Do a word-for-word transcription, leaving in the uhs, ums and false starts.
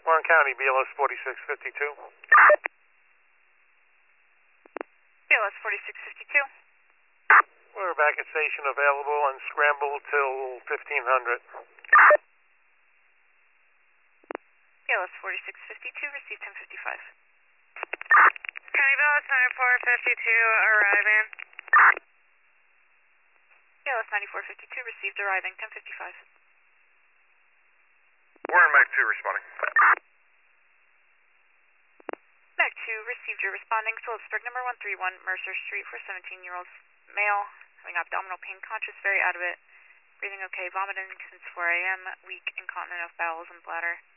Warren County, B L S forty-six fifty-two. B L S forty-six fifty-two. We're back at station available and scramble till fifteen hundred. B L S forty-six fifty-two, receive ten fifty-five. County B L S ninety-four fifty-two, arriving. B L S ninety-four fifty-two, received, arriving, ten fifty-five. Warren Mac two responding. Mac two, received, you're responding. Phillipsburg, number one three one, Mercer Street, for seventeen-year-old male, having abdominal pain, conscious, very out of it, breathing okay, vomiting since four A M, weak, incontinent of bowels and bladder.